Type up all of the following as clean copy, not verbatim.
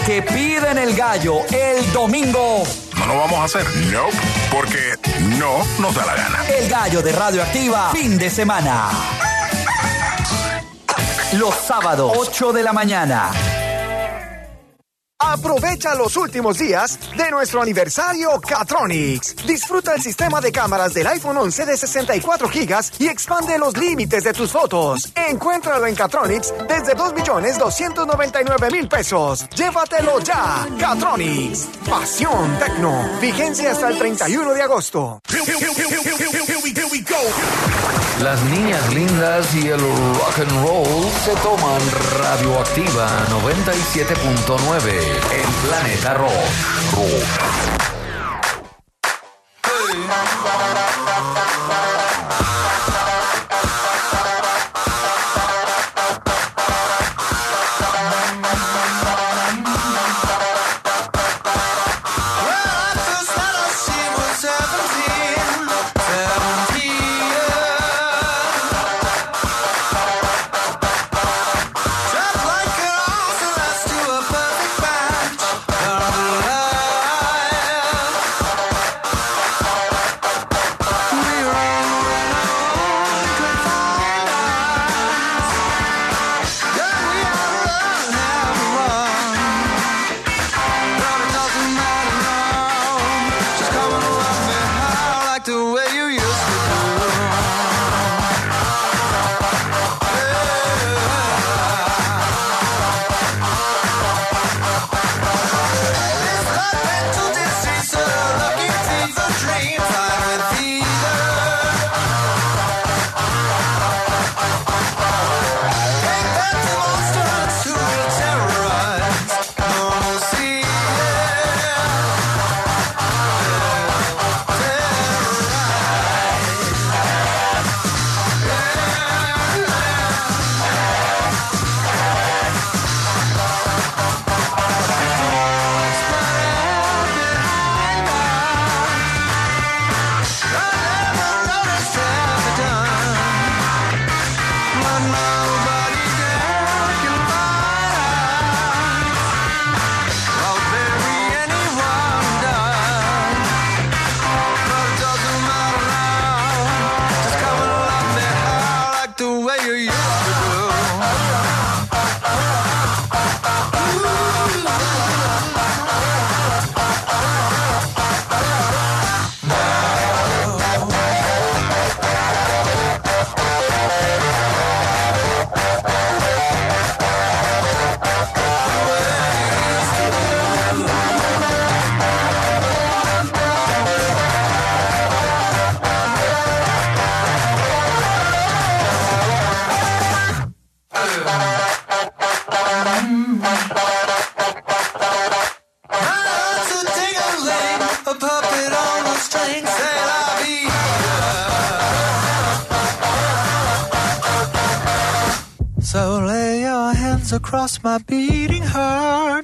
que piden el gallo el domingo. No lo vamos a hacer, no, porque no nos da la gana. El gallo de Radioactiva, fin de semana. Los sábados, 8 de la mañana. Aprovecha los últimos días de nuestro aniversario Catronics. Disfruta el sistema de cámaras del iPhone 11 de 64 GB y expande los límites de tus fotos. Encuéntralo en Catronics desde 2.299.000 pesos. Llévatelo ya. Catronics. Pasión Tecno. Vigencia hasta el 31 de agosto. Las niñas lindas y el rock and roll se toman Radioactiva 97.9 en Planeta Rock. So lay your hands across my beating heart.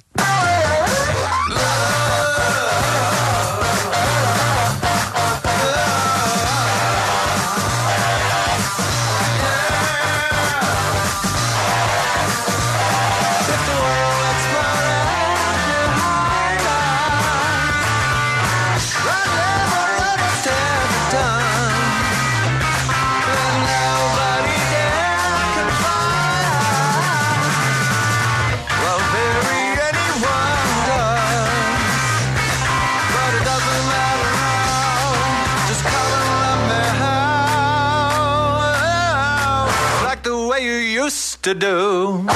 To do.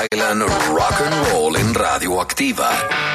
bailan rock and roll en Radioactiva.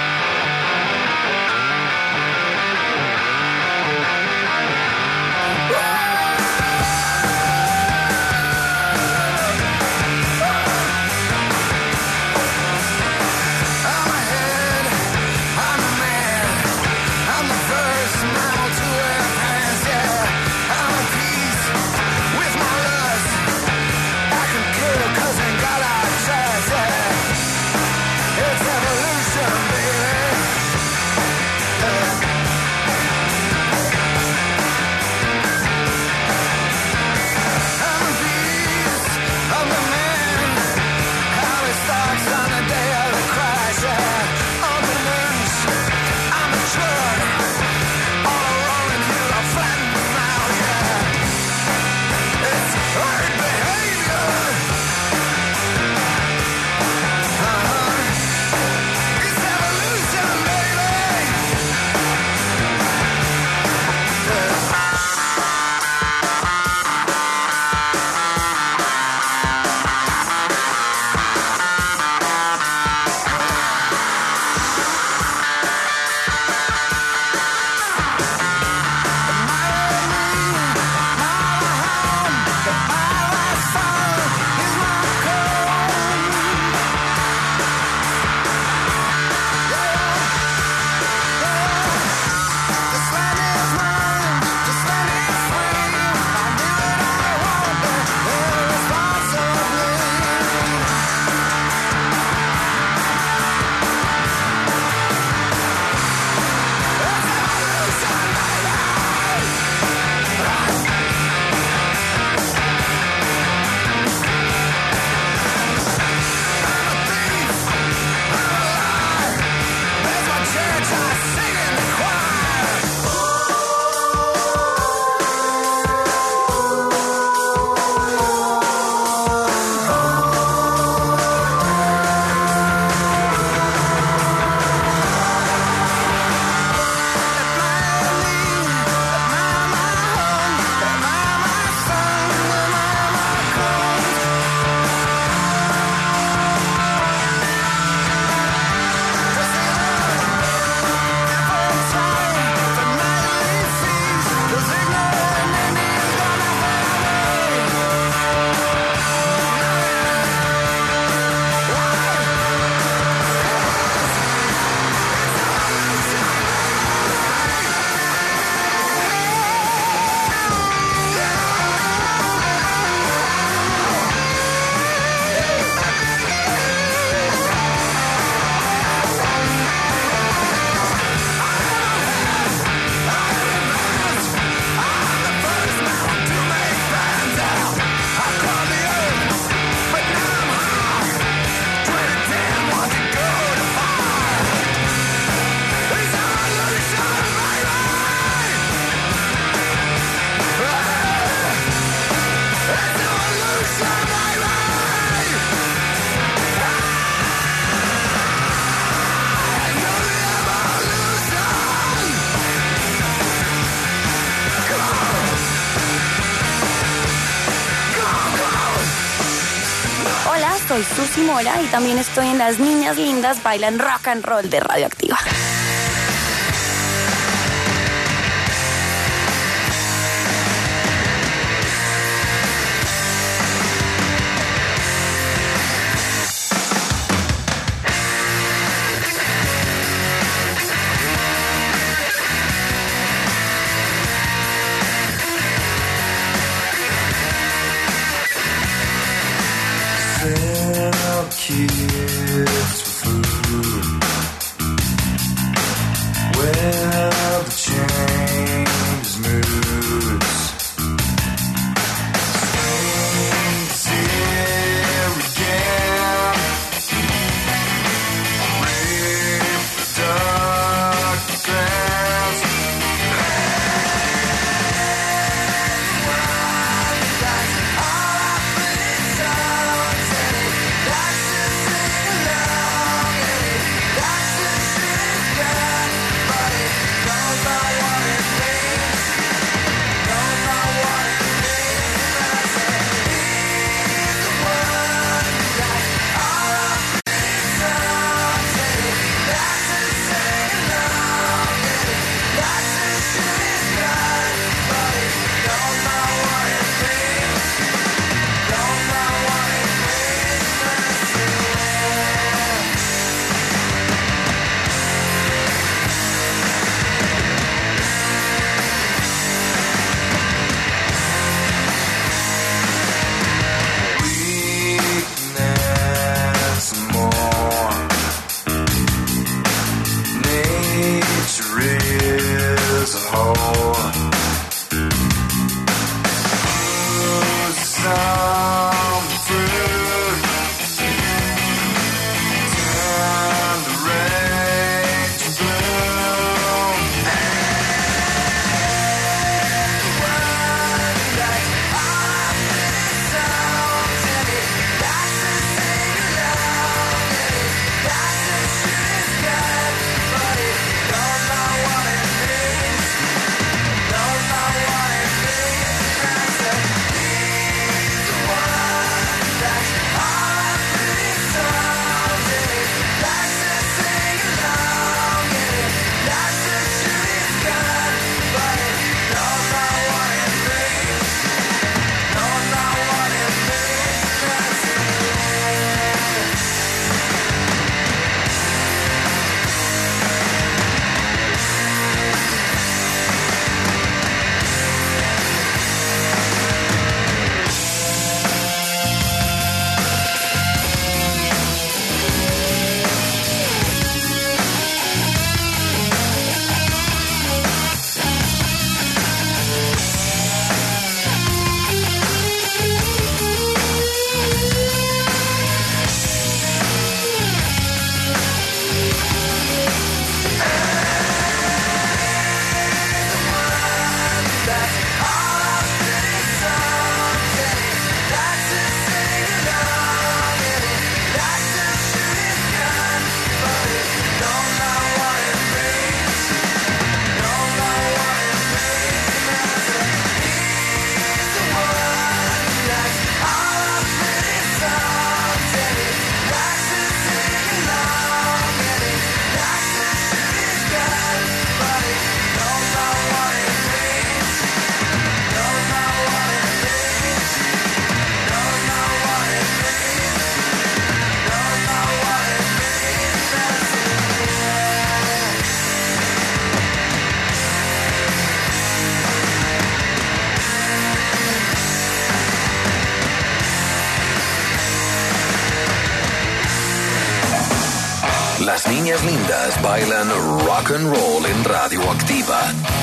Soy Susi Mora y también estoy en Las Niñas Lindas Bailan Rock and Roll de Radioactiva. Kids for food. Well, the change moods. Saints here again. Rape the dark grass. All I believe, so that's just Las niñas lindas bailan rock and roll en Radioactiva.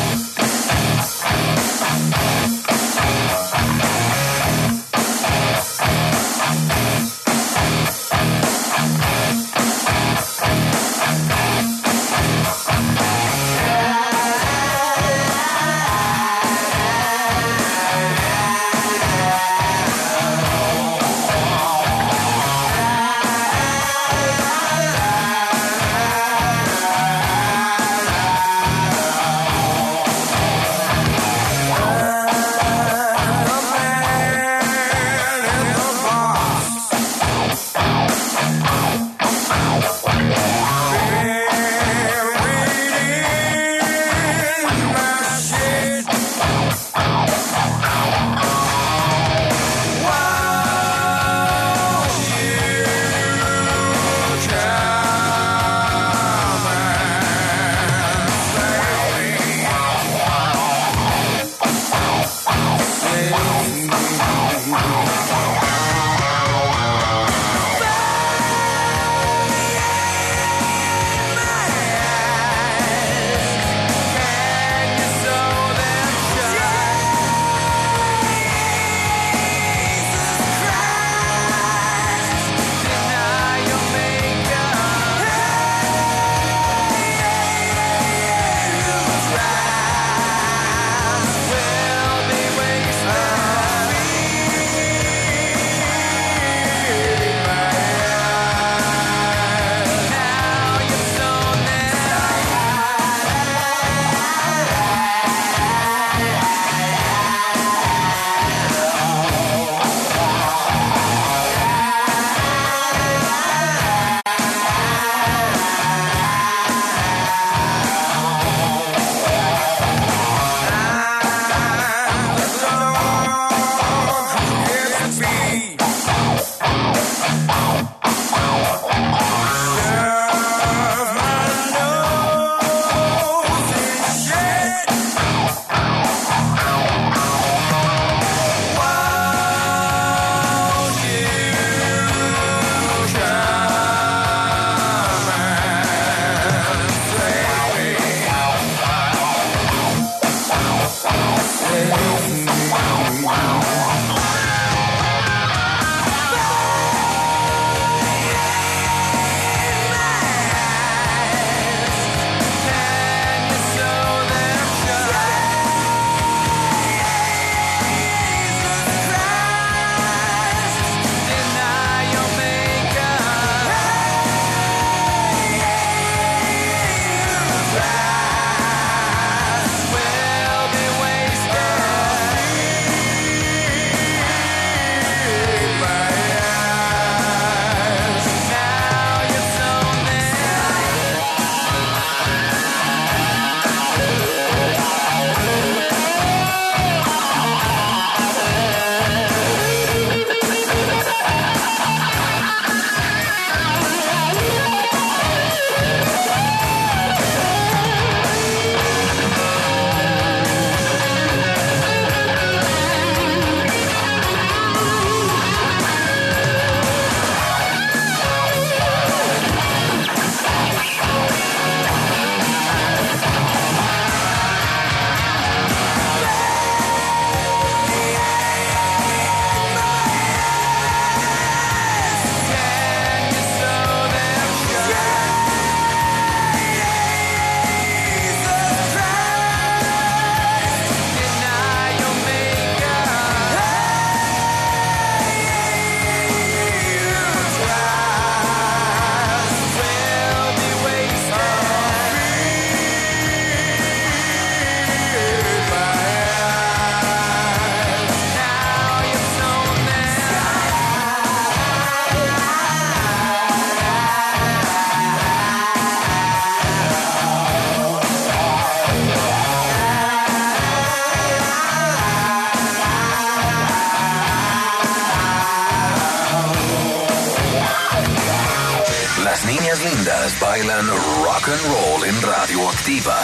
Lindas bailan rock and roll en Radioactiva.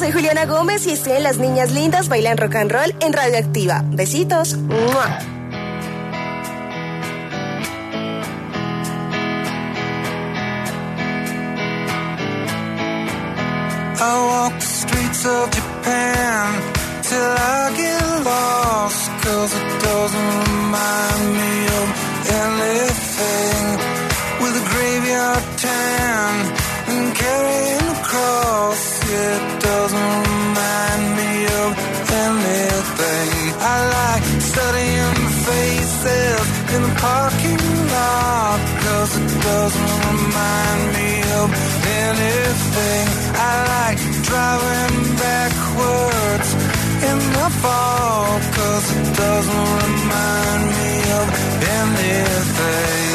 Soy Juliana Gómez y estoy en Las Niñas Lindas Bailan Rock and Roll en Radioactiva. Besitos. ¡Mua! I walk the streets of Japan till I get lost, 'cause it doesn't remind me of anything. With a graveyard tan and carrying a cross, yeah, it doesn't remind me of anything. I like studying the faces in the parking lot, 'cause it doesn't remind me of anything. I like driving backwards in the fall, 'cause it doesn't remind me of anything.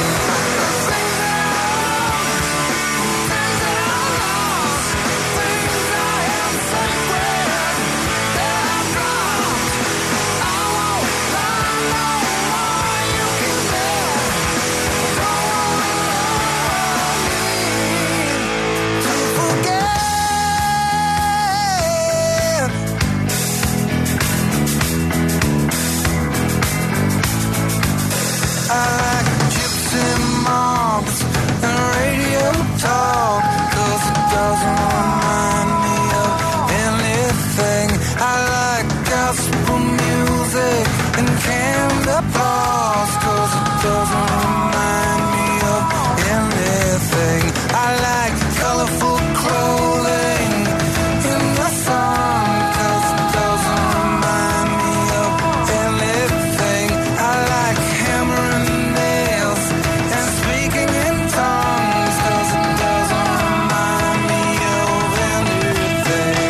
I like gypsy mobs and radio talk, 'cause it doesn't remind me of anything. I like gospel music and canned applause, 'cause it doesn't remind me of anything. I like colorful clothing in the sun, 'cause it doesn't remind me of anything. I like hammering nails and speaking in tongues, 'cause it doesn't remind me of anything.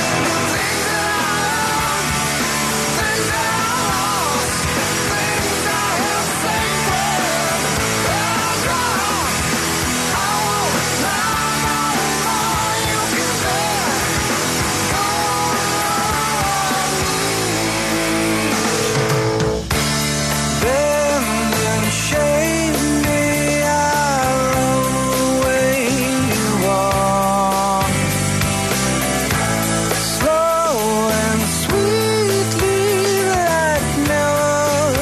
Things I lost, things I have sacred, and lost. I won't lie no more, you can bet. Bend and shake me, I love the way you walk. Slow and sweetly like never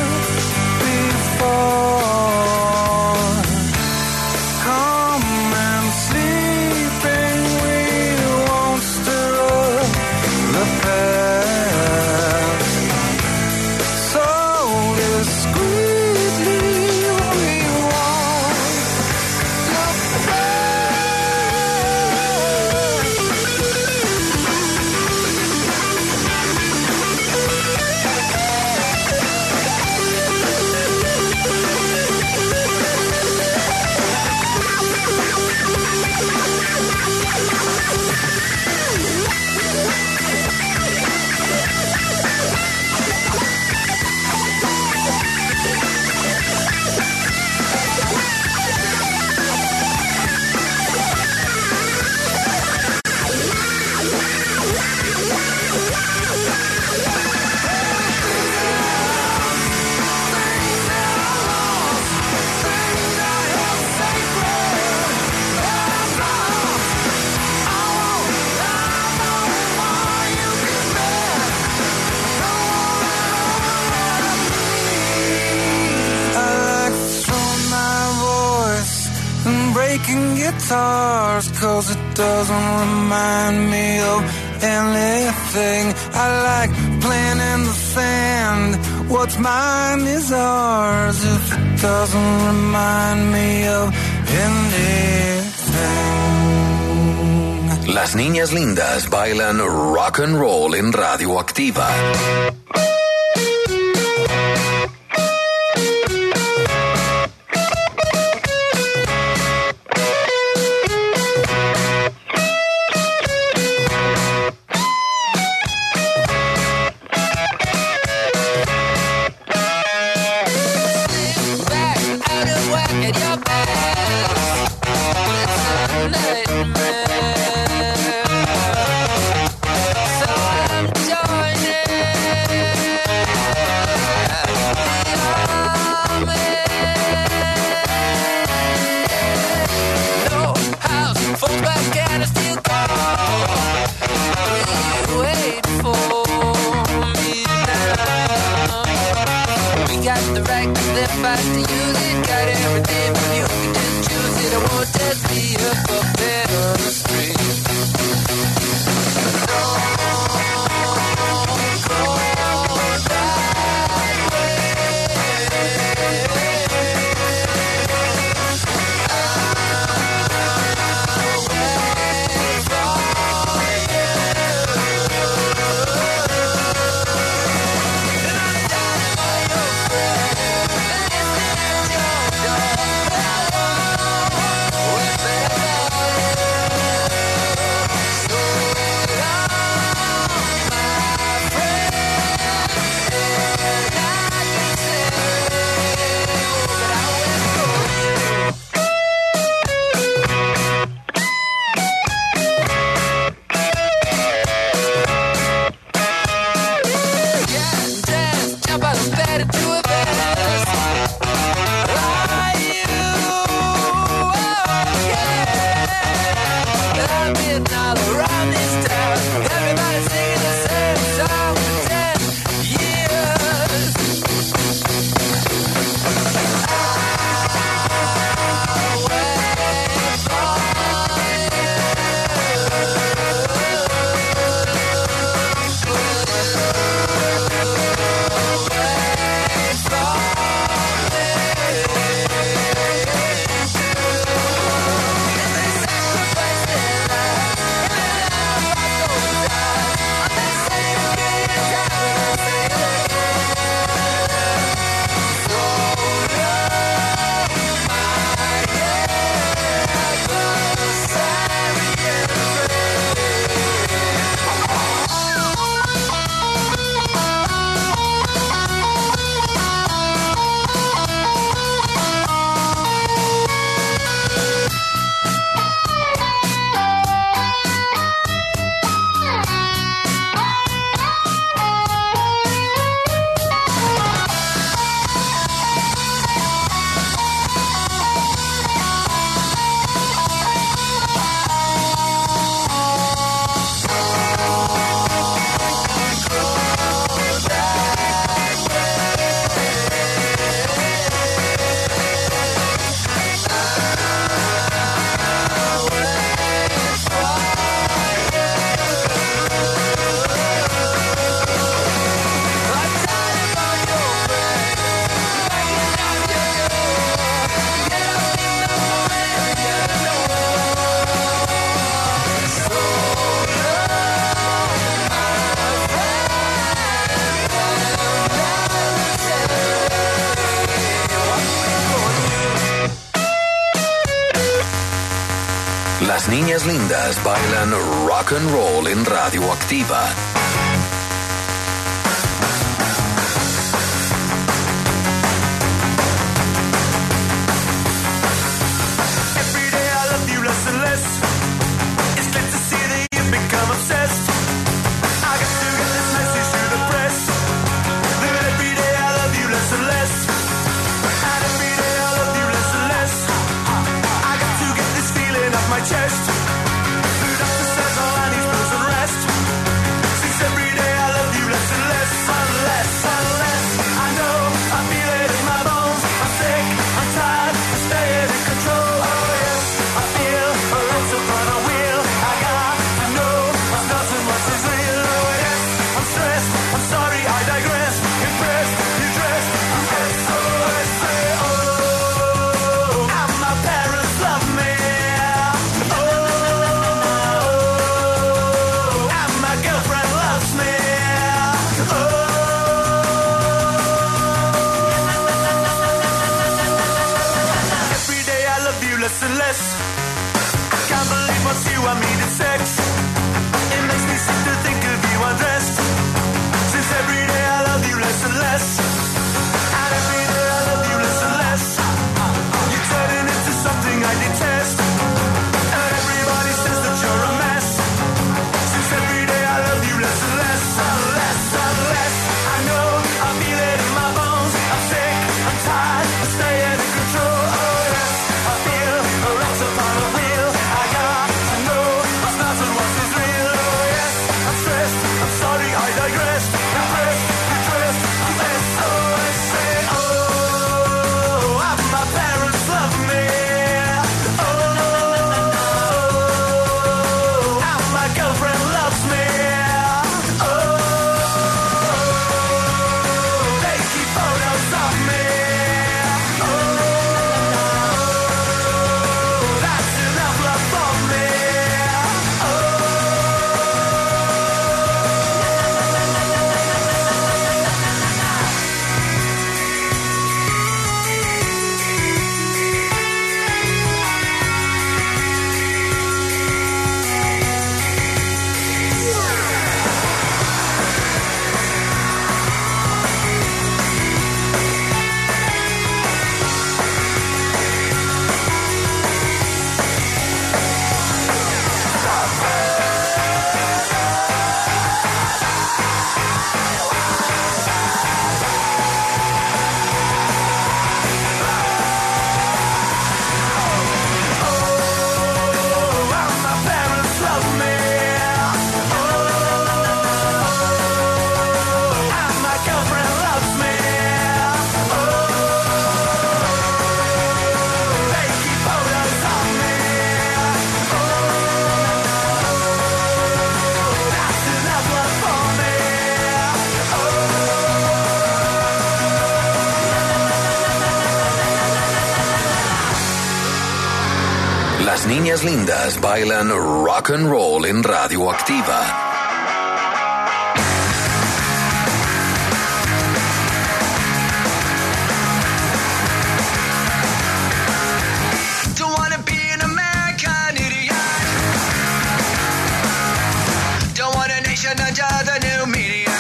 before. Come and sleeping, we won't stir up the past. So discreetly we won't look breaking guitars, 'cause it doesn't remind me of anything. I like playing in the sand, what's mine is ours, if it doesn't remind me of anything. Las niñas lindas bailan rock and roll en Radioactiva. So I'm joining getting all around this town. Everybody singing the same song for 10 years. Las niñas lindas bailan rock and roll en Radioactiva. Every day I love you less and less. It's good to see that you've become obsessed. I got to get this message to the press. That every day I love you less and less. And every day I love you less and less. I got to get this feeling off my chest. The doctor says all I need is pills and rest. Since niñas lindas bailan rock and roll en Radioactiva. Under the new media.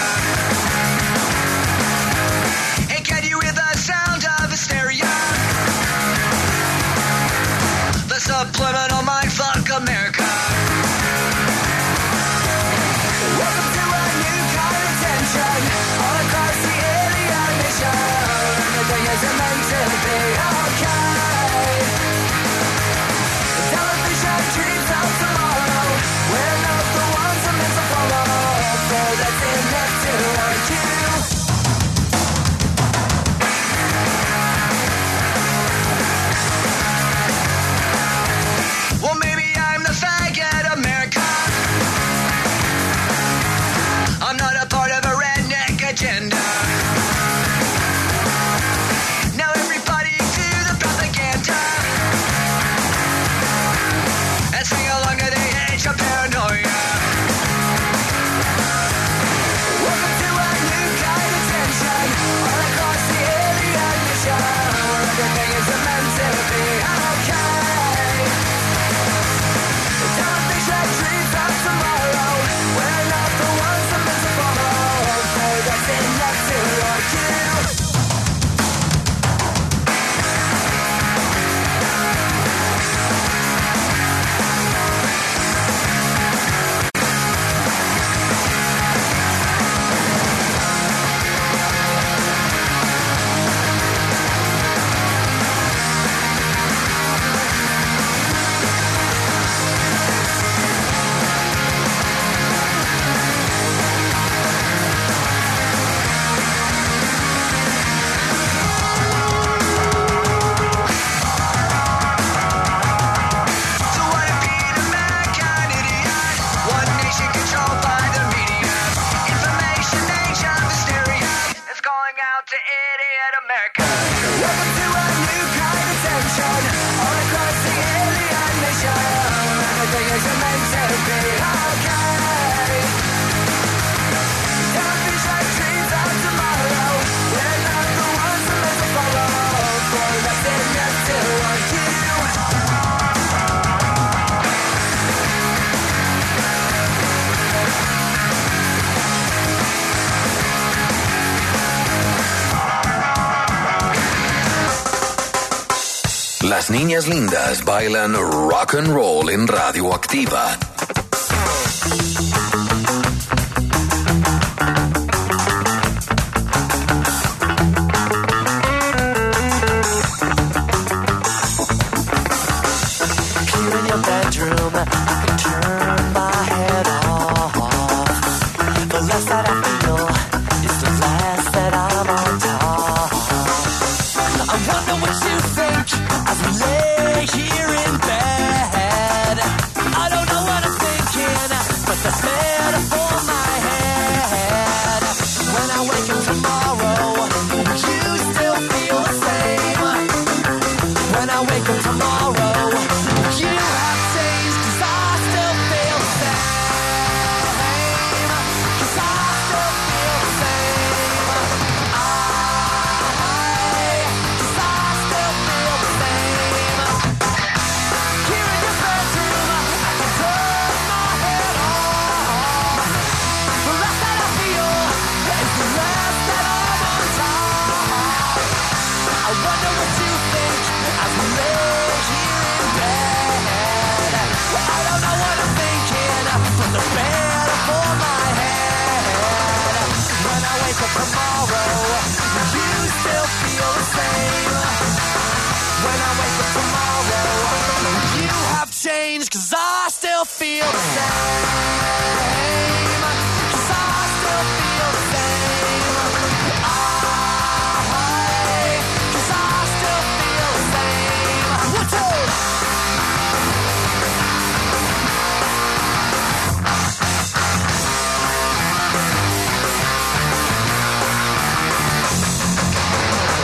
Hey, can you hear the sound of hysteria? The subliminal mindfuck America. Welcome to a new kind of tension all across the alien nation. Everything isn't meant to be okay. Television dreams of tomorrow. We're not the ones I'm meant to follow. That's enough to argue. Well, maybe I'm the faggot America. I'm not a part of a redneck agenda. Now everybody do the propaganda and sing along to the age of paranoia. All across the alien mission, everything is meant to be okay. Television dreams of tomorrow. We're not the ones I'm meant to follow. So that's enough to argue. Las niñas lindas bailan rock and roll en Radioactiva. Change, 'cause I still feel the same. 'Cause I still feel the same. 'Cause I still feel the same. One, two.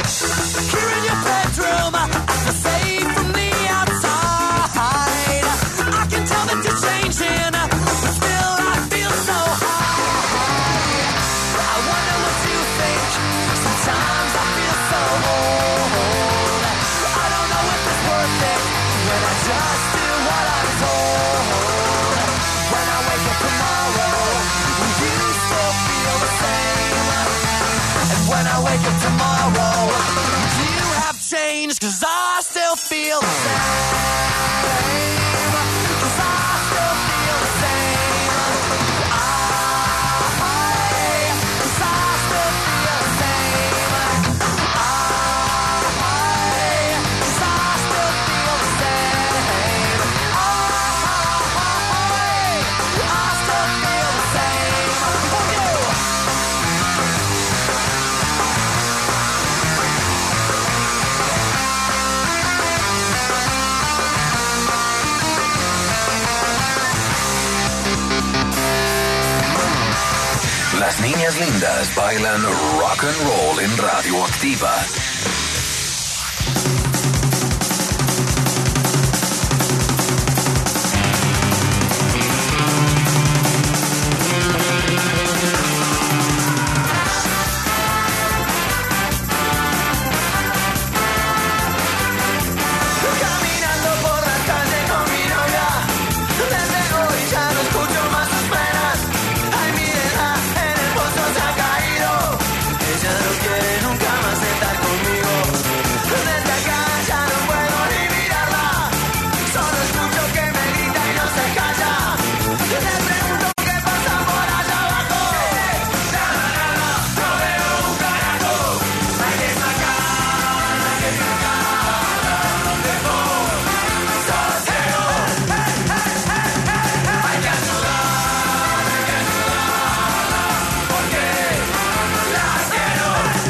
Here in your bedroom, I feel safe from the outside. changed, 'cause I still feel the same. 'Cause I still feel the same. 'Cause I still feel the same. 'Cause I still feel the same. I still feel the same. For you. Las niñas lindas bailan rock and roll en Radioactiva. Caminando por la calle con mi novia, desde hoy ya no escucho más sus penas. Ay, mírenla, en el pozo se ha caído. Ella no quiere nunca más estar conmigo. Desde acá ya no puedo ni mirarla. Solo escucho que me grita y no se calla. Le pregunto qué pasa por allá abajo. Nada, no veo un carajo. Hay que sacar, ¿dónde voy? Sosego. Hay que ayudarla, porque las quiero.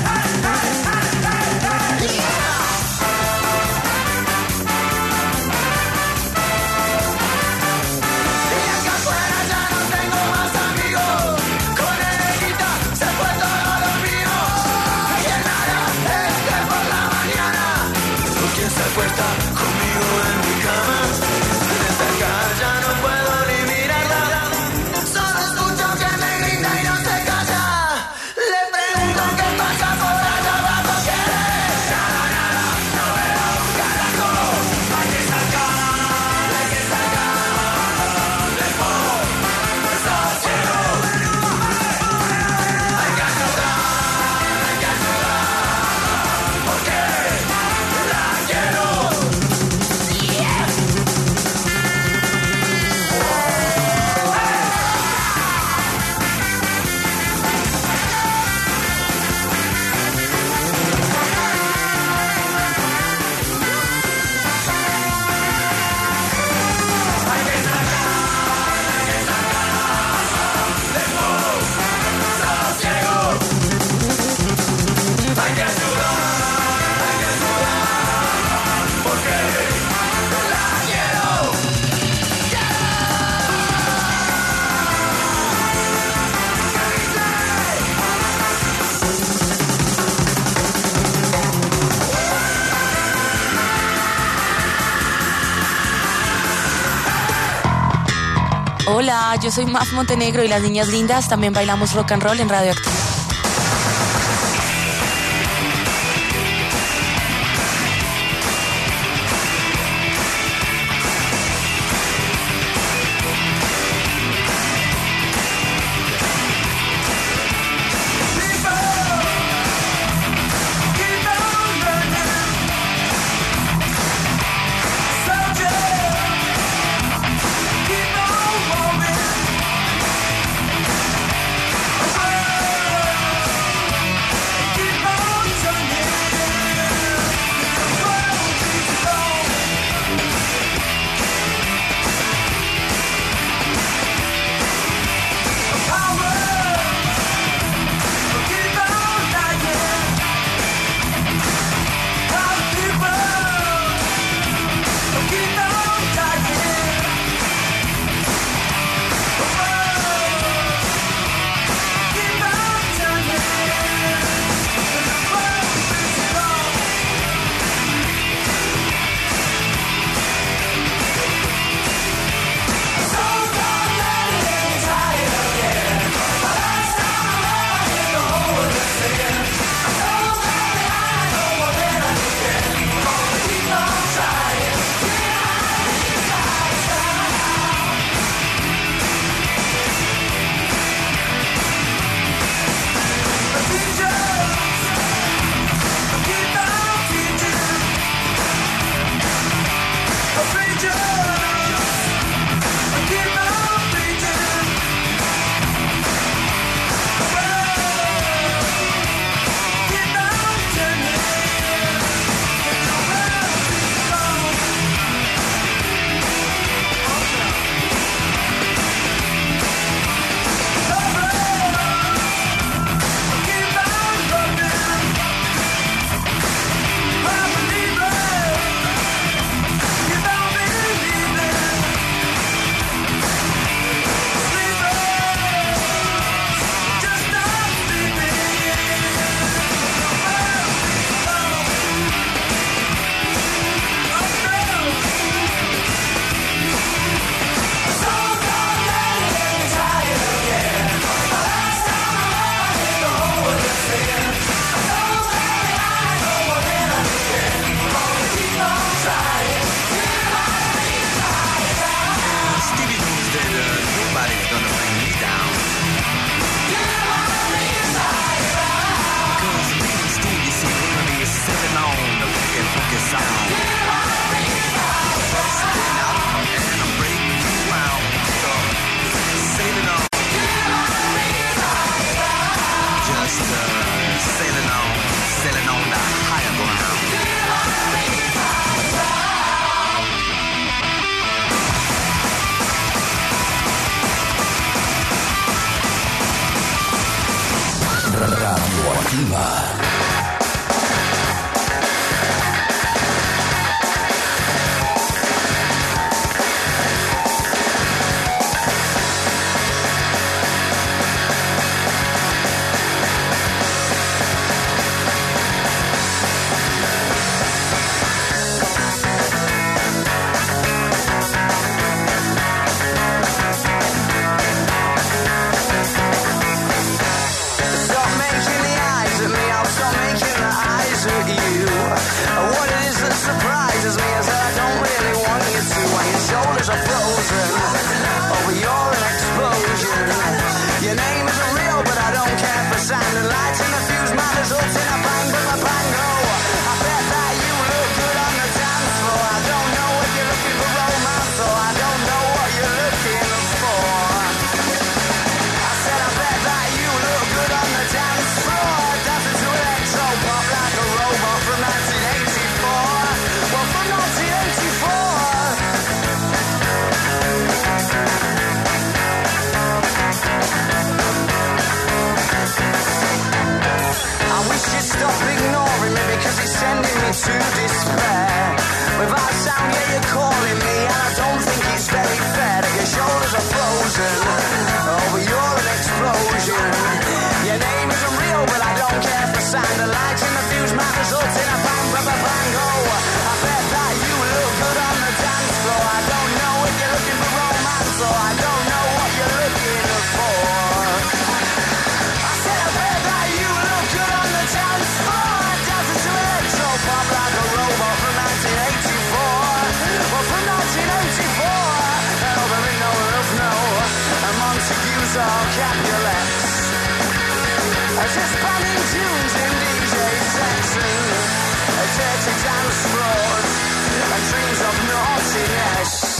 Y acá afuera ya no tengo más amigos. Con Enequita se fue todo lo mío. Y el nada es que por la mañana ¿con quién se acuesta conmigo en mi cama? Desde acá ya no puedo ni mirarla. Solo escucho que me grita y no se calla. Le pregunto qué pasa por allá abajo. ¿Quiere? Nada, no veo un carajo. Hay que sacar, ¿dónde voy? Sosiego. Hay que ayudarla, porque la quiero. Hay que ayudarla, porque la quiero. Hola, yo soy Maf Montenegro y las niñas lindas también bailamos rock and roll en Radioactiva. Keep on moving. Radioactiva. To despair. Without sound, yeah, you're calling me, and I don't think it's very fair that your shoulders are frozen. Oh, but you're an explosion. Your name isn't real, but I don't care for sound. The lights in the fuse might result in a bang, bang, bang, bang. Oh, I bet that you look good on the dance floor. I don't know if you're looking for romance, or I don't know what you're looking for. I said I bet that you look good on the dance floor. Dancing to electro pop like a robot from 1984. Well, from 1984, oh, there ain't no love, no. And Montague's all Capulets. Just banning tunes in DJ sets and dirty dance floors and dreams of naughtiness.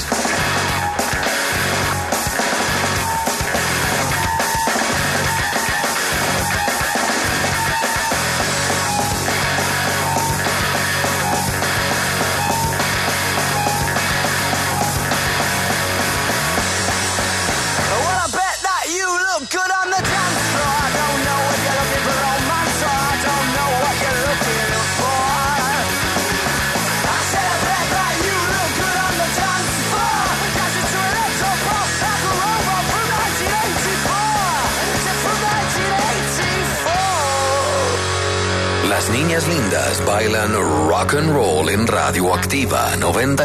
Las niñas lindas bailan rock and roll en Radioactiva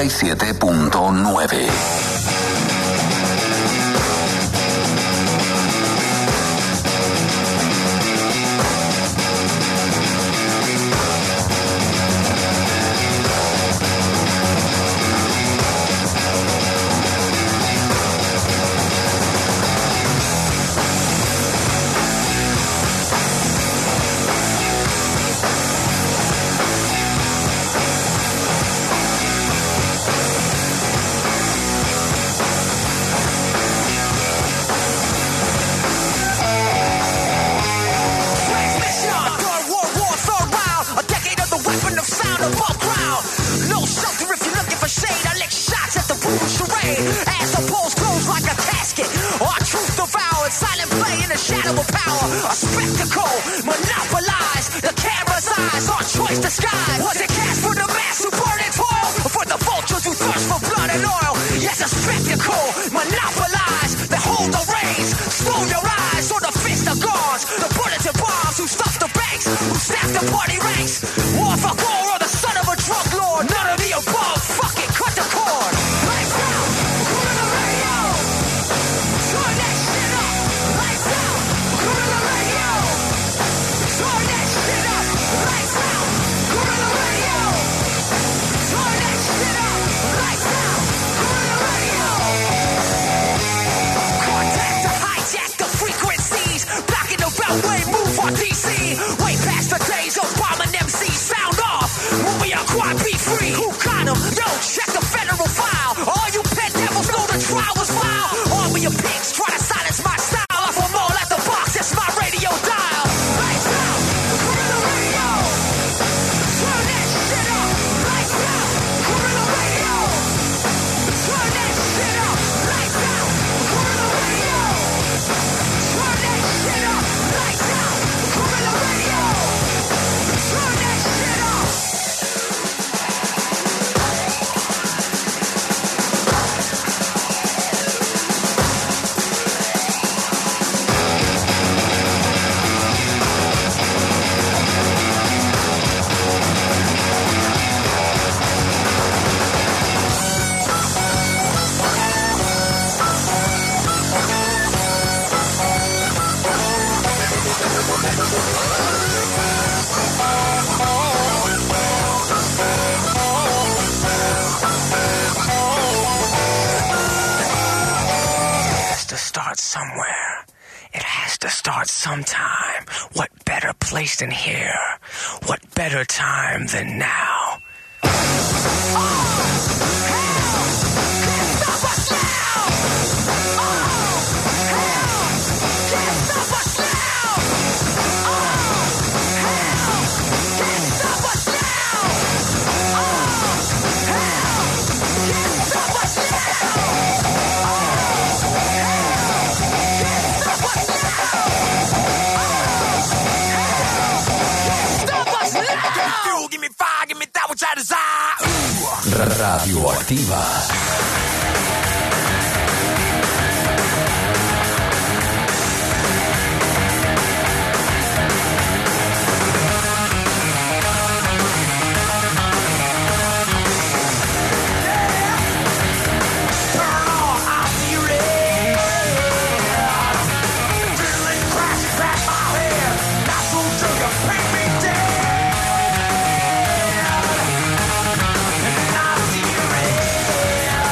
97.9. start somewhere. It has to start sometime. What better place than here? What better time than now? Radioactiva. Yeah.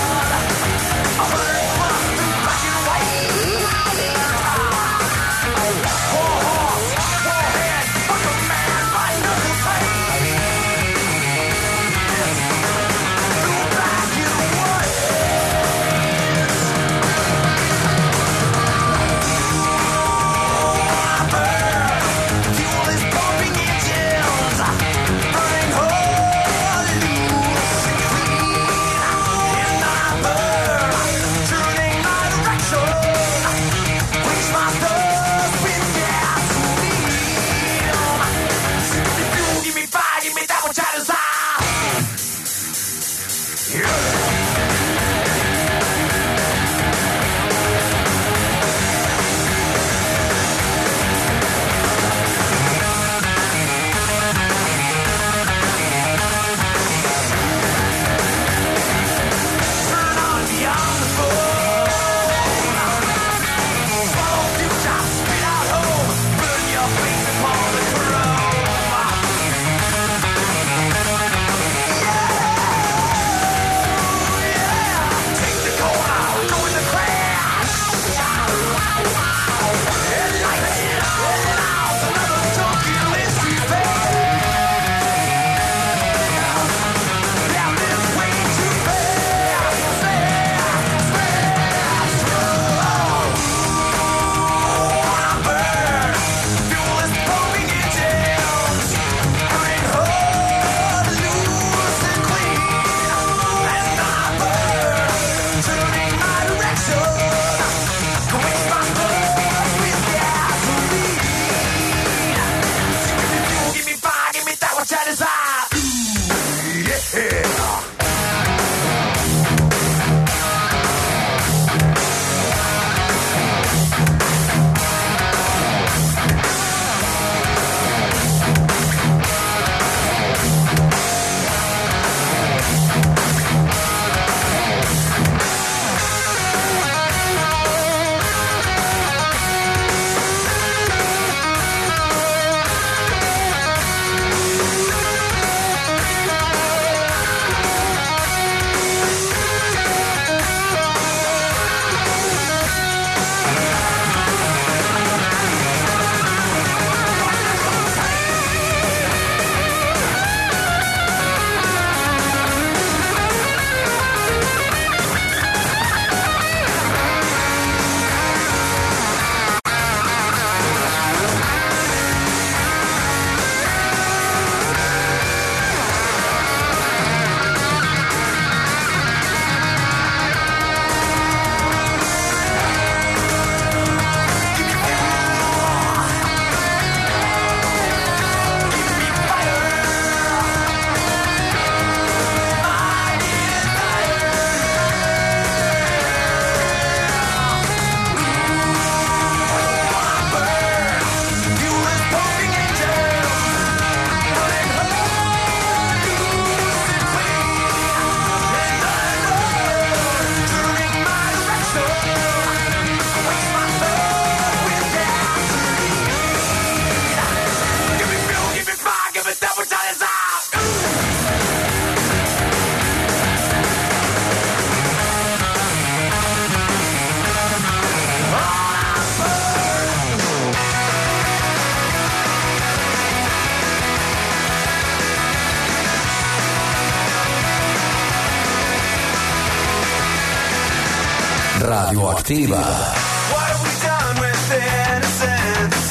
Radioactiva. What have we done with innocence?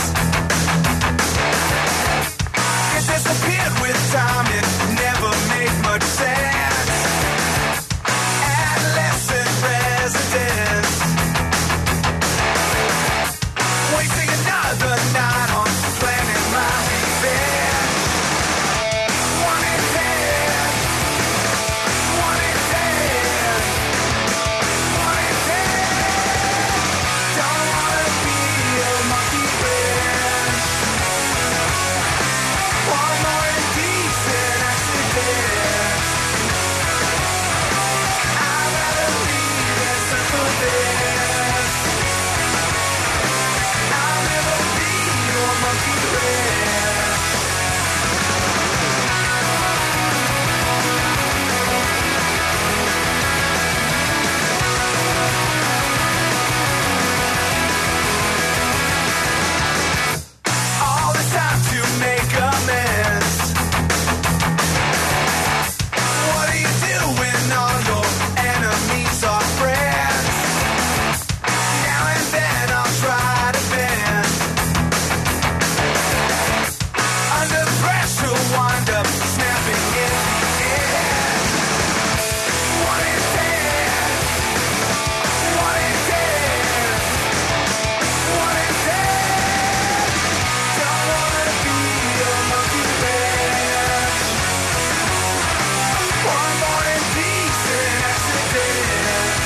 It disappeared with time, it never made much sense. Adolescent residence, wasting another night on planning my revenge. One in ten, one in ten, one in ten. Don't wanna be a monkey wrench. One more indecent accident. I'd rather leave than suffer this. I'll never be your monkey wrench. All the time to make amends. What do you do when all your enemies are friends? Now and then I'll try to bend. Under pressure, wind up snapping in the end. One in ten, one in ten, one in ten. Don't wanna be a monkey wrench. One more indecent accident.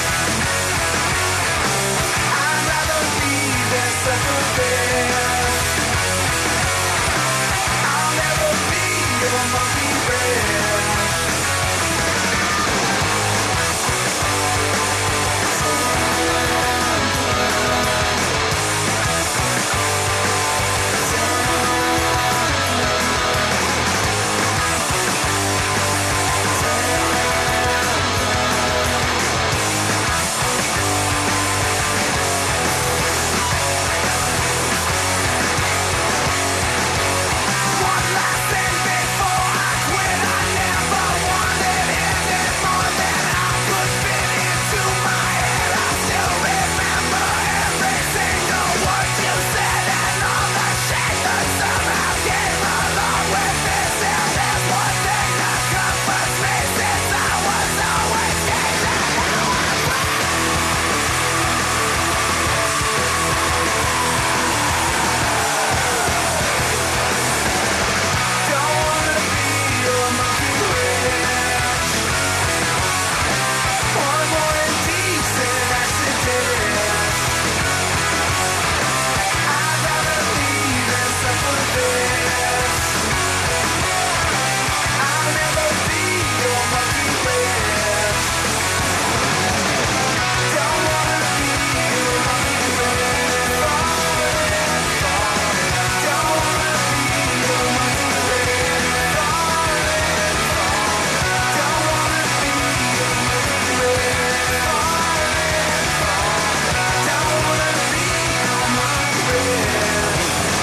I'd rather leave than suffer this. I'll never be a monkey wrench. One last thing before I quit. I never wanted anything more than I could fit into my head. I still remember every single word you said and all the shit that somehow came along with this. And there's one thing that comforts me since I was always gazing Don't wanna be a monkey wrench. One more indecent accident. I'd rather leave than suffer this. I'll never be your monkey wrench. Don't wanna be your monkey wrench. Don't wanna be your monkey wrench. Don't wanna be your monkey wrench. Don't wanna be your monkey wrench.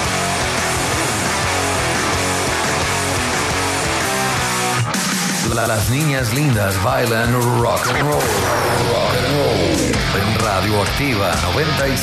Las niñas lindas bailan rock and roll. Rock and roll. En Radioactiva 97.7.